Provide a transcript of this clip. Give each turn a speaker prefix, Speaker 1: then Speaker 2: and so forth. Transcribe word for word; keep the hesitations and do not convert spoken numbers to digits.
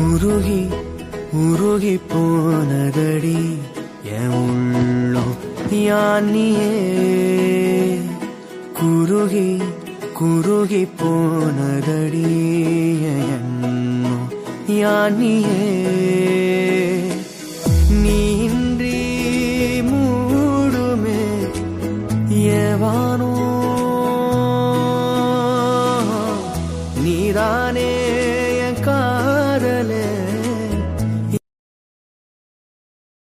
Speaker 1: உருகி உருகி போனதடி என் உள்ளம் யானியே குருகி குருகி போனதடி என்னோ யானியே நீன்றி மூடுமே ஏவானோ நீதானே